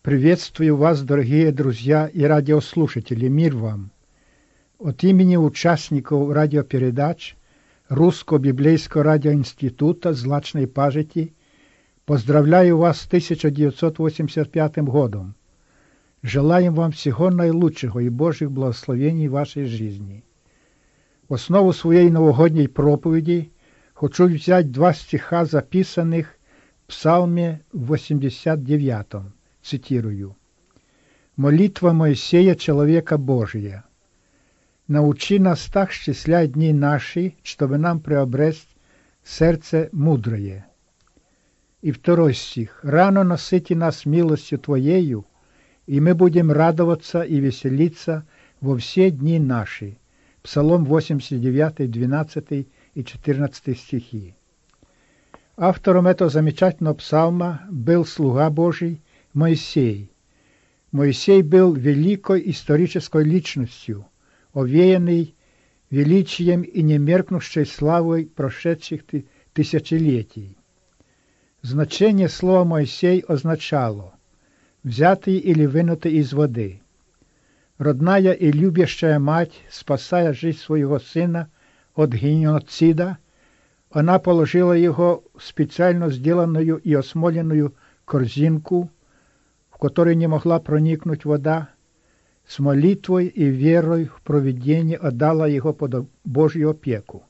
Приветствую вас, дорогие друзья и радиослушатели, мир вам! От имени участников радиопередач Русского библейского радиоинститута Злачной Пажити поздравляю вас с 1985 годом. Желаем вам всего наилучшего и Божьих благословений в вашей жизни. В основу своей новогодней проповеди хочу взять два стиха, записанных в Псалме 89. Цитирую. «Молитва Моисея, человека Божия. Научи нас так счислять дни наши, чтобы нам приобрести сердце мудрое». И второй стих. «Рано насыти нас милостью Твоею, и мы будем радоваться и веселиться во все дни наши». Псалом 89, 12 и 14 стихи. Автором этого замечательного псалма был слуга Божий Моисей. Моисей был великой исторической личностью, овеянный величием и немеркнущей славой прошедших тысячелетий. Значение слова «Моисей» означало «взятый или вынутый из воды». Родная и любящая мать, спасая жизнь своего сына от геноцида, она положила его в специально сделанную и осмоленную корзинку, в которой не могла проникнуть вода, с молитвой и верой в провидение отдала его под Божью опеку.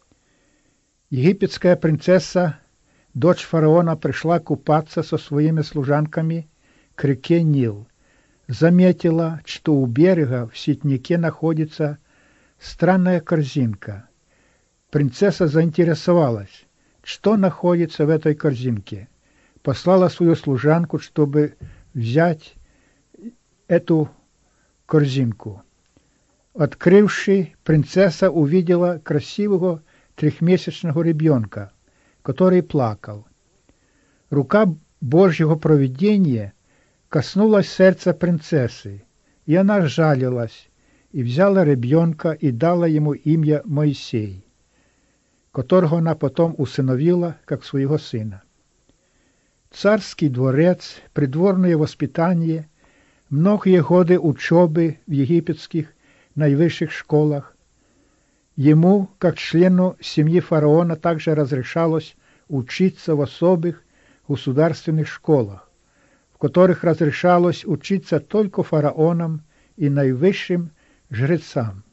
Египетская принцесса, дочь фараона, пришла купаться со своими служанками к реке Нил. Заметила, что у берега в ситнике находится странная корзинка. Принцесса заинтересовалась, что находится в этой корзинке. Послала свою служанку, чтобы взять эту корзинку. Открывши, принцесса увидела красивого трехмесячного ребенка, который плакал. Рука Божьего провидения коснулась сердца принцессы, и она сжалилась, и взяла ребенка и дала ему имя Моисей, которого она потом усыновила как своего сына. Царский дворец, придворное воспитание, многие годы учебы в египетских наивысших школах. Ему, как члену семьи фараона, также разрешалось учиться в особых государственных школах, в которых разрешалось учиться только фараонам и наивысшим жрецам.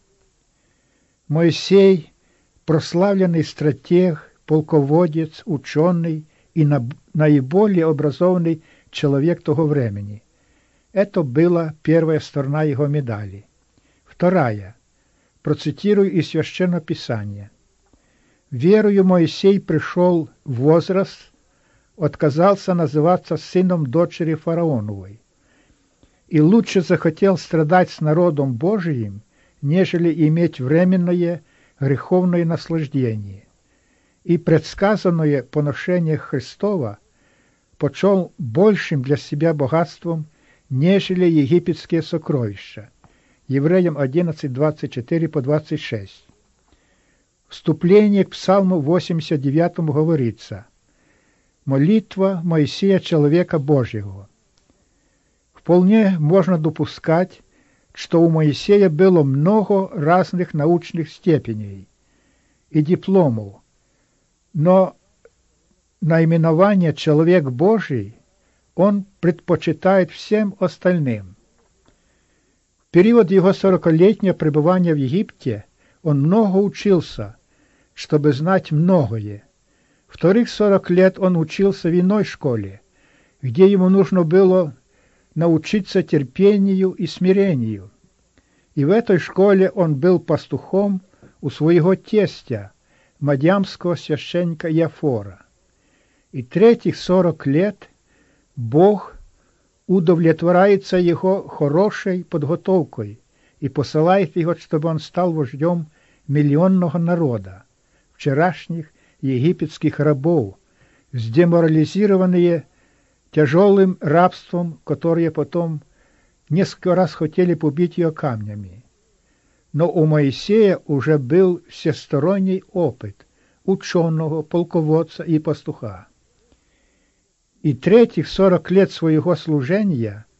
Моисей, прославленный стратег, полководец, ученый и наиболее образованный человек того времени. Это была первая сторона его медали. Вторая. Процитирую из Священного Писания. «Верою Моисей пришел в возраст, отказался называться сыном дочери фараоновой, и лучше захотел страдать с народом Божиим, нежели иметь временное греховное наслаждение, и предсказанное поношение Христова почел большим для себя богатством, нежели египетские сокровища». Евреям 11, 24 по 26. Вступление к Псалму 89 говорится: «Молитва Моисея, человека Божьего». Вполне можно допускать, что у Моисея было много разных научных степеней и дипломов, но наименование «человек Божий» он предпочитает всем остальным. В период его 40-летнего пребывания в Египте он много учился, чтобы знать многое. Вторых 40 лет он учился в иной школе, где ему нужно было научиться терпению и смирению. И в этой школе он был пастухом у своего тестя, мадьямского священника Иофора. И третьих 40 лет Бог удовлетворяется его хорошей подготовкой и посылает его, чтобы он стал вождем миллионного народа, вчерашних египетских рабов, сдеморализированные тяжелым рабством, которые потом несколько раз хотели побить ее камнями. Но у Моисея уже был всесторонний опыт ученого, полководца и пастуха. И третьих 40 лет своего служения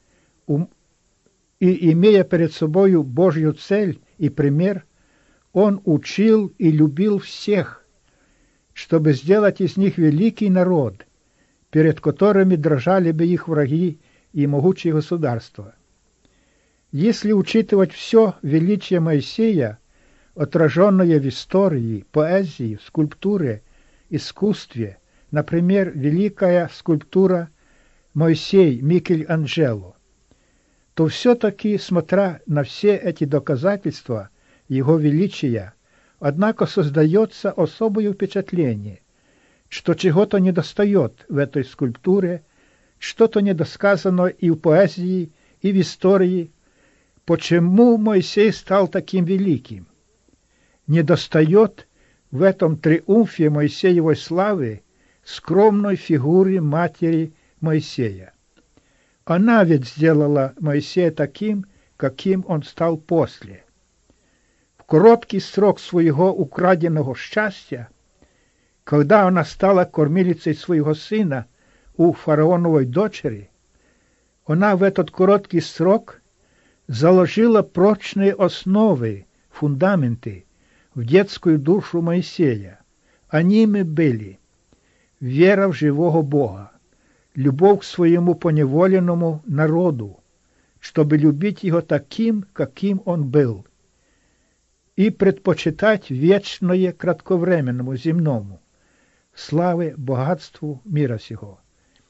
и, имея перед собою Божью цель и пример, он учил и любил всех, чтобы сделать из них великий народ, перед которыми дрожали бы их враги и могучие государства. Если учитывать все величие Моисея, отраженное в истории, поэзии, скульптуре, искусстве, например, великая скульптура «Моисей» Микеланджело, то все-таки, смотря на все эти доказательства его величия, однако создается особое впечатление, что чего-то недостает в этой скульптуре, что-то недосказано и в поэзии, и в истории. Почему Моисей стал таким великим? Недостает в этом триумфе Моисеевой славы скромной фигуры матери Моисея. Она ведь сделала Моисея таким, каким он стал после. В короткий срок своего украденного счастья, когда она стала кормилицей своего сына у фараоновой дочери, она в этот короткий срок заложила прочные основы, фундаменты в детскую душу Моисея. Аними были вера в живого Бога, любовь к своему поневоленному народу, чтобы любить его таким, каким он был, и предпочитать вечное кратковременному земному, славе, богатству мира сего.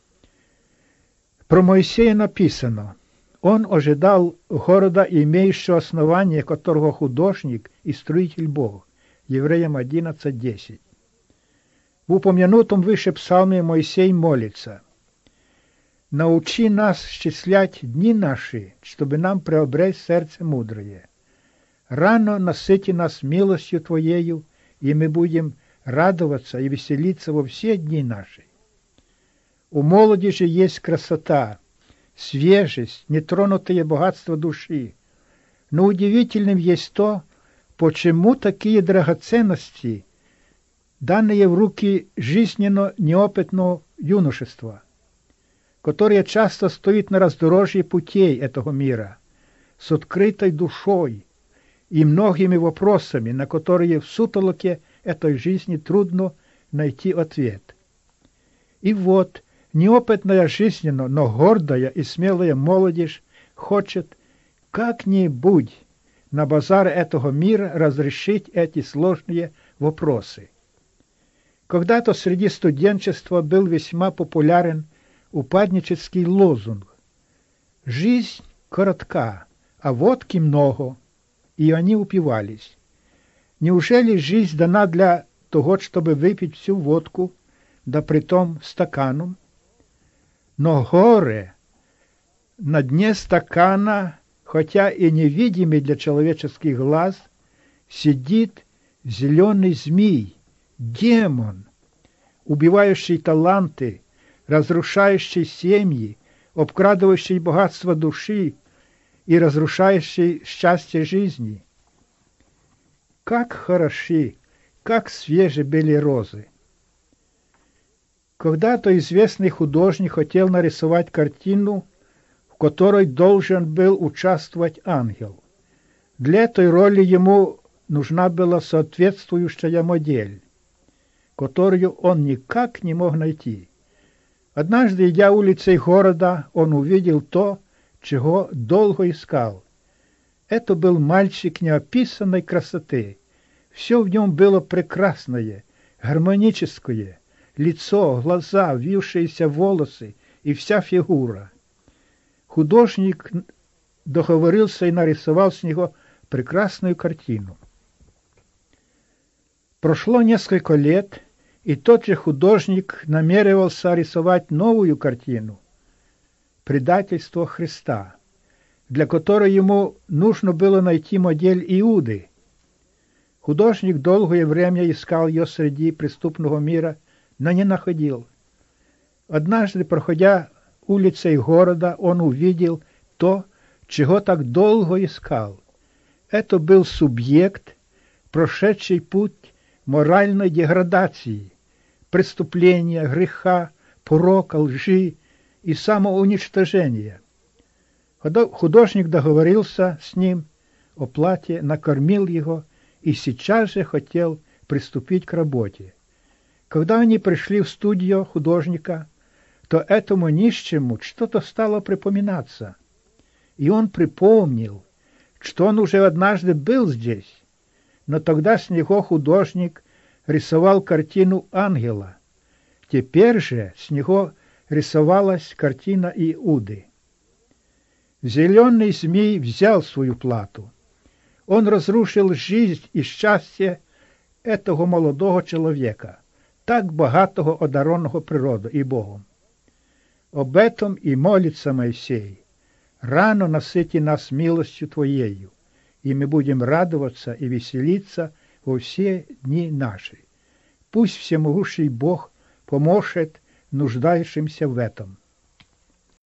Про Моисея написано: он ожидал города, имеющего основание, которого художник и строитель Бог. Евреям 11:10. В упомянутом выше псалме Моисей молится: «Научи нас счислять дни наши, чтобы нам приобрести сердце мудрое. Рано насыти нас милостью Твоею, и мы будем радоваться и веселиться во все дни наши». У молодежи есть красота, свежесть, нетронутое богатство души. Но удивительным есть то, почему такие драгоценности, данные в руки жизненно неопытного юношества, которое часто стоит на раздорожье путей этого мира, с открытой душой и многими вопросами, на которые в сутолоке этой жизни трудно найти ответ. И вот неопытная жизненно, но гордая и смелая молодежь хочет как-нибудь на базаре этого мира разрешить эти сложные вопросы. Когда-то среди студенчества был весьма популярен упаднический лозунг: «Жизнь коротка, а водки много», и они упивались. Неужели жизнь дана для того, чтобы выпить всю водку, да притом стаканом? Но горе на дне стакана, хотя и невидимый для человеческих глаз, сидит зеленый змей, демон, убивающий таланты, разрушающий семьи, обкрадывающий богатство души и разрушающий счастье жизни. Как хороши, как свежи были розы! Когда-то известный художник хотел нарисовать картину, в которой должен был участвовать ангел. Для этой роли ему нужна была соответствующая модель, которую он никак не мог найти. Однажды, идя улицей города, он увидел то, чего долго искал. Это был мальчик неописанной красоты. Все в нем было прекрасное, гармоническое. Лицо, глаза, вьющиеся волосы и вся фигура. Художник договорился и нарисовал с него прекрасную картину. Прошло несколько лет, и тот же художник намеревался рисовать новую картину «Предательство Христа», для которой ему нужно было найти модель Иуды. Художник долгое время искал ее среди преступного мира, но не находил. Однажды, проходя улицей города, он увидел то, чего так долго искал. Это был субъект, прошедший путь моральной деградации, преступления, греха, порока, лжи и самоуничтожения. Художник договорился с ним о плате, накормил его и сейчас же хотел приступить к работе. Когда они пришли в студию художника, то этому нищему что-то стало припоминаться. И он припомнил, что он уже однажды был здесь, но тогда с него художник рисовал картину ангела. Теперь же с него рисовалась картина Иуды. Зеленый змей взял свою плату. Он разрушил жизнь и счастье этого молодого человека, так богатого, одаренного природой и Богом. Об этом и молится Моисей. Рано насыти нас милостью Твоею, и мы будем радоваться и веселиться во все дни наши. Пусть всемогущий Бог поможет нуждающимся в этом.